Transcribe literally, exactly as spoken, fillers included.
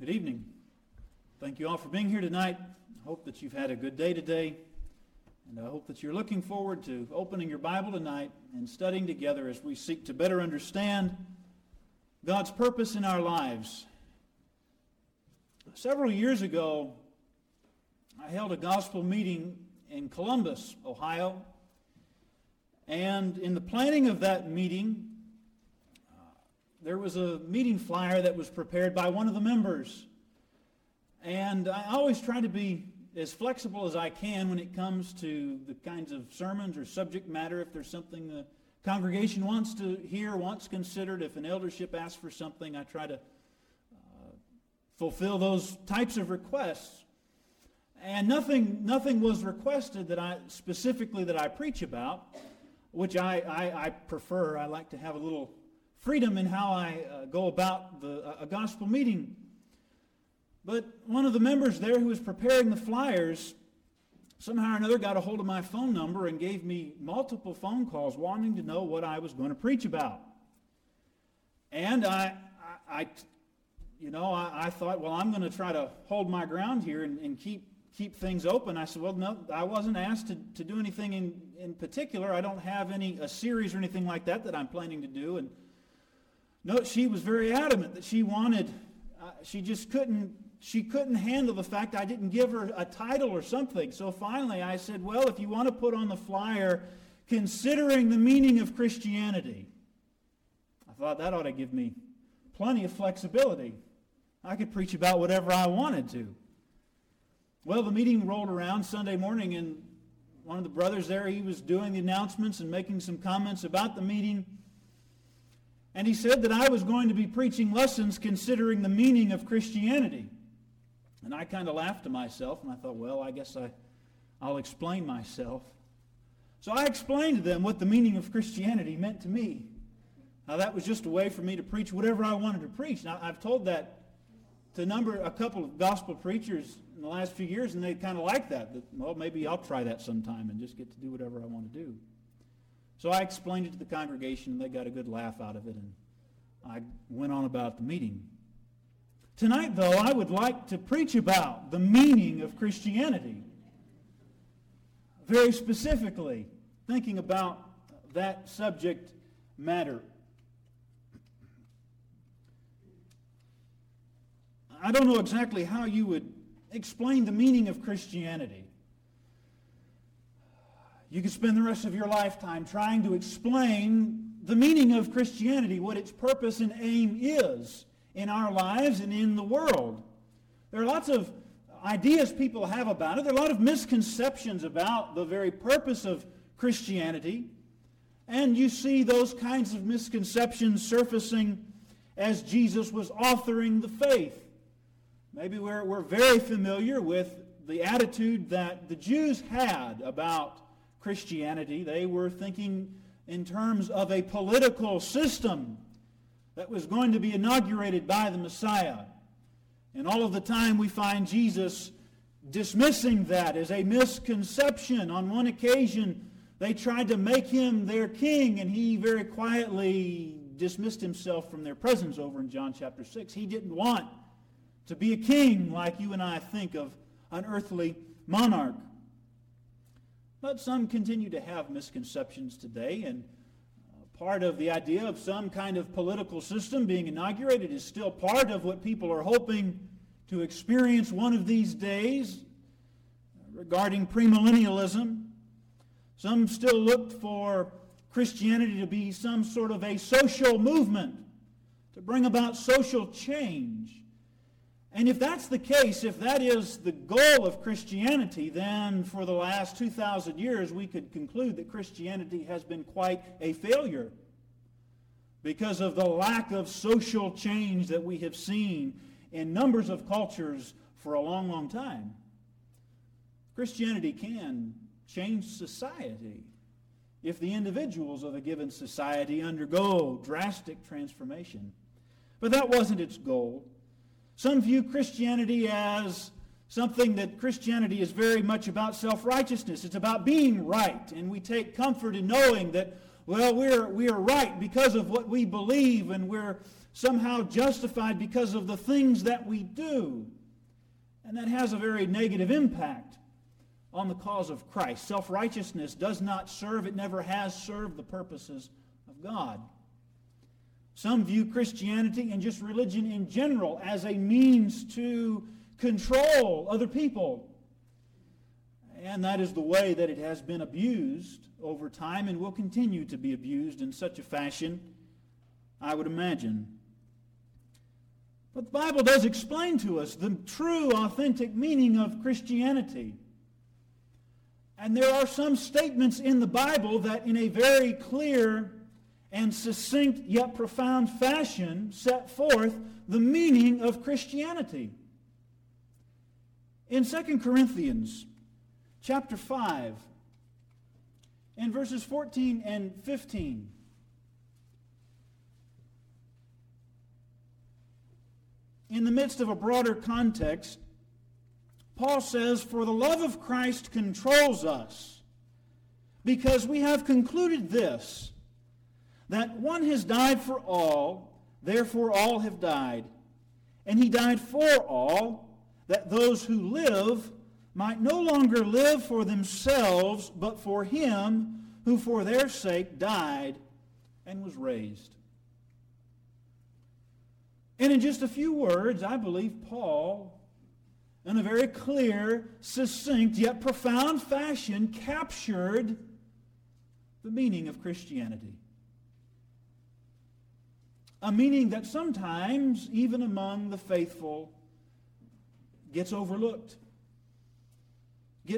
Good evening. Thank you all for being here tonight. I hope that you've had a good day today, and I hope that you're looking forward to opening your Bible tonight and studying together as we seek to better understand God's purpose in our lives. Several years ago, I held a gospel meeting in Columbus, Ohio, and in the planning of that meeting, there was a meeting flyer that was prepared by one of the members. And I always try to be as flexible as I can when it comes to the kinds of sermons or subject matter. If there's something the congregation wants to hear, wants considered, if an eldership asks for something, I try to uh, fulfill those types of requests. And nothing nothing was requested that I specifically that I preach about, which I, I, I prefer. I like to have a little freedom in how I uh, go about the, uh, a gospel meeting. But one of the members there who was preparing the flyers somehow or another got a hold of my phone number and gave me multiple phone calls wanting to know what I was going to preach about. And I, I, I you know, I, I thought, well, I'm going to try to hold my ground here and, and keep keep things open. I said, well, no, I wasn't asked to, to do anything in, in particular. I don't have any a series or anything like that that I'm planning to do. And no, she was very adamant that she wanted, uh, she just couldn't, she couldn't handle the fact I didn't give her a title or something. So finally I said, well, if you want to put on the flyer, considering the meaning of Christianity, I thought that ought to give me plenty of flexibility. I could preach about whatever I wanted to. Well, the meeting rolled around Sunday morning, and one of the brothers there, he was doing the announcements and making some comments about the meeting. And he said that I was going to be preaching lessons considering the meaning of Christianity. And I kind of laughed to myself, and I thought, well, I guess I, I'll explain myself. So I explained to them what the meaning of Christianity meant to me. Now, that was just a way for me to preach whatever I wanted to preach. Now, I've told that to a number, a couple of gospel preachers in the last few years, and they kind of like that. that. Well, maybe I'll try that sometime and just get to do whatever I want to do. So I explained it to the congregation, and they got a good laugh out of it, and I went on about the meeting. Tonight, though, I would like to preach about the meaning of Christianity. Very specifically, thinking about that subject matter. I don't know exactly how you would explain the meaning of Christianity. You could spend the rest of your lifetime trying to explain the meaning of Christianity, what its purpose and aim is in our lives and in the world. There are lots of ideas people have about it. There are a lot of misconceptions about the very purpose of Christianity. And you see those kinds of misconceptions surfacing as Jesus was authoring the faith. Maybe we're, we're very familiar with the attitude that the Jews had about Christianity. They were thinking in terms of a political system that was going to be inaugurated by the Messiah. And all of the time we find Jesus dismissing that as a misconception. On one occasion, they tried to make him their king, and he very quietly dismissed himself from their presence over in John chapter six. He didn't want to be a king like you and I think of an earthly monarch. But some continue to have misconceptions today, and uh, part of the idea of some kind of political system being inaugurated is still part of what people are hoping to experience one of these days regarding premillennialism. Some still looked for Christianity to be some sort of a social movement, to bring about social change. And if that's the case, if that is the goal of Christianity, then for the last two thousand years we could conclude that Christianity has been quite a failure because of the lack of social change that we have seen in numbers of cultures for a long, long time. Christianity can change society if the individuals of a given society undergo drastic transformation. But that wasn't its goal. Some view Christianity as something that Christianity is very much about self-righteousness. It's about being right, and we take comfort in knowing that, well, we're, we are right because of what we believe, and we're somehow justified because of the things that we do. And that has a very negative impact on the cause of Christ. Self-righteousness does not serve, it never has served the purposes of God. Some view Christianity and just religion in general as a means to control other people. And that is the way that it has been abused over time and will continue to be abused in such a fashion, I would imagine. But the Bible does explain to us the true, authentic meaning of Christianity. And there are some statements in the Bible that in a very clear and succinct yet profound fashion set forth the meaning of Christianity. In Second Corinthians chapter five, in verses fourteen and fifteen, in the midst of a broader context, Paul says, "For the love of Christ controls us, because we have concluded this, that one has died for all, therefore all have died. And he died for all, that those who live might no longer live for themselves, but for him who for their sake died and was raised." And in just a few words, I believe Paul, in a very clear, succinct, yet profound fashion, captured the meaning of Christianity. A meaning that sometimes, even among the faithful, gets overlooked.